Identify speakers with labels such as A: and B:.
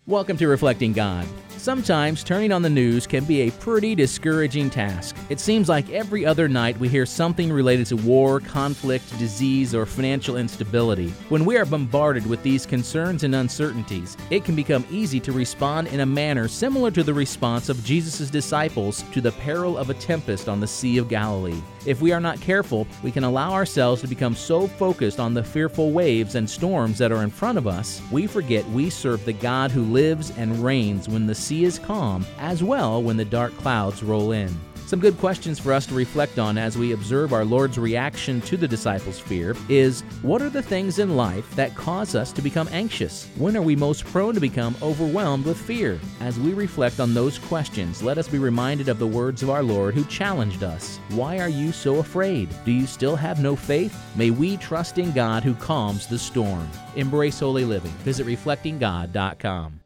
A: Welcome to Reflecting God. Sometimes turning on the news can be a pretty discouraging task. It seems like every other night we hear something related to war, conflict, disease, or financial instability. When we are bombarded with these concerns and uncertainties, it can become easy to respond in a manner similar to the response of Jesus' disciples to the peril of a tempest on the Sea of Galilee. If we are not careful, we can allow ourselves to become so focused on the fearful waves and storms that are in front of us, we forget we serve the God who lives and reigns when the sea is calm, as well when the dark clouds roll in. Some good questions for us to reflect on as we observe our Lord's reaction to the disciples' fear is, what are the things in life that cause us to become anxious? When are we most prone to become overwhelmed with fear? As we reflect on those questions, let us be reminded of the words of our Lord who challenged us. Why are you so afraid? Do you still have no faith? May we trust in God who calms the storm. Embrace holy living. Visit reflectinggod.com.